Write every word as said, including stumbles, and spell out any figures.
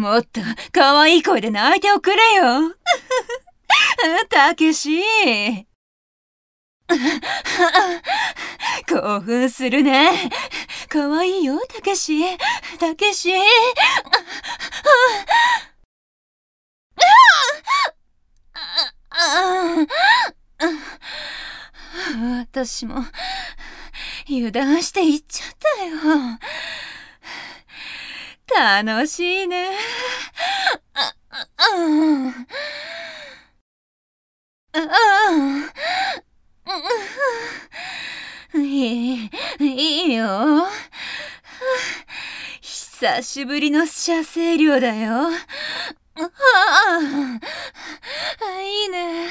もっと可愛い声で泣いておくれよ。たけし。興奮するね。可愛いよ、たけし。たけし。私も油断して行っちゃったよ。楽しいね。いい、いいよ。久しぶりの射精量だよ。いいね。